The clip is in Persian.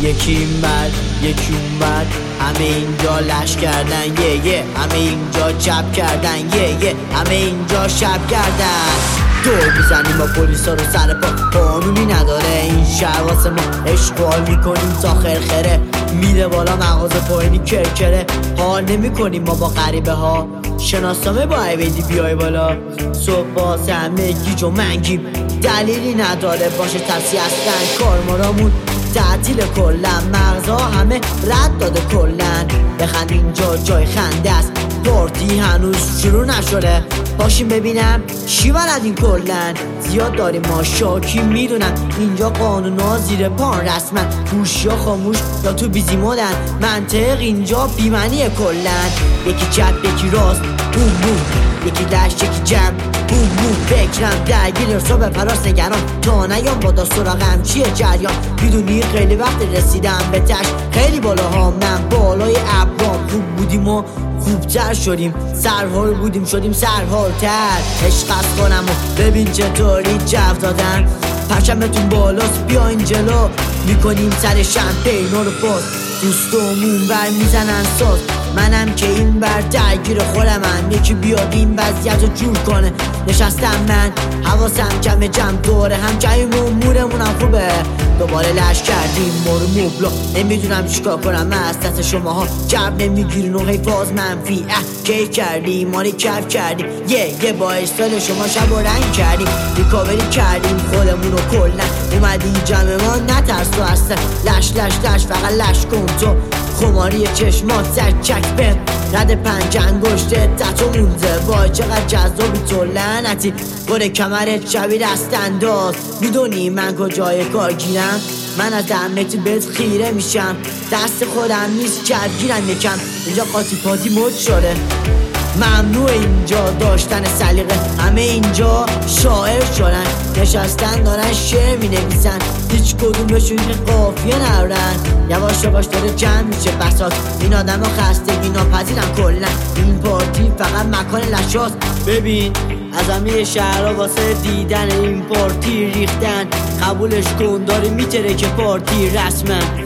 یکی مرد یکی اومد، همه اینجا لش کردن یه همه اینجا چپ کردن یه همه اینجا شب کردن. دور میزنیم با پلیسا رو سر پا، قانونی نداره این شهر واسه ما. اشغال میکنیم تا خرخره، میره بالا مغازه پایینی کرکره. حال نمیکنیم ما با غریبه ها، شناسنامه با عبیدی بیای بالا. صبح باز همه گیج و منگیم، دلیلی نداره باشه تپسی هستن. کارمارامون تعطیل کلن، مغزها همه رد داده کلن. بخند اینجا جای خنده است، پارتی هنوز شروع نشده. باشیم ببینم چی بلد این کلن. زیاد داریم ما شاکی میدونم، اینجا قانونا زیر پان رسمن. گوشی ها خاموش یا تو بیزی مدن، منطق اینجا بیمنیه کلن. یکی چپ یکی راست بوم بوم، یکی دشت یکی جمع بوم بوم. فکرم درگیر صبح پراس نگران، تا نیام با دا سراغم چیه جریان. میدونی خیلی وقت رسیدم به تشت، خیلی بالاها من بالای ابرام. خوب بودیم و خوبتر شدیم، سرحال بودیم شدیم سرحالتر. عشق از کنم و ببین چطوری جو دادن، پرچمتون بالاست بیاین جلو. میکنیم سر شمپین رو باز، دوستامون بر میزنن ساز. منم که این بر درگیر خودمم، یکی بیاد این وضعیت رو جور کنه. نشستم من حواسم جمع دوره هم جاییم و مورمونم خوبه. دوباره لش کردیم مورو مبلا، نمیدونم چیکار کنم از دست شماها. جب نمیگیرین و حیفاز منفی کی کردیم ماری کف کردیم یه با اشتال شما شب و رنگ کردیم. ریکاوری کردیم خودمون رو کلن، اومدی جمع ما نترس تو هستن. لش فقط لش کن تو، خماری چشمات زد چک بهم. رد پنج انگشته تتو مونده، وای چقدر جذابی تو لعنتی. گره کمرت شبیه دست انداز، میدونی من کجای کار گیرم. من از دمت بهت خیره میشم، دست خودم نیست جرگیرم یکم. اینجا قاطی پاتی مد شده، ممنوع اینجا داشتن سلیقه. همه اینجا شاعر شدن، نشستن دارن شعر می نویسن. هیچ کدومشون که قافیه نرن، یواش یواش داره جمع میشه بساط. این آدم ها خستگی ناپذیرن کلن، این پارتی فقط مکان لشاست. ببین از همه شهرها واسه دیدن این پارتی ریختن. قبولش کن داری میتره که پارتی رسمن.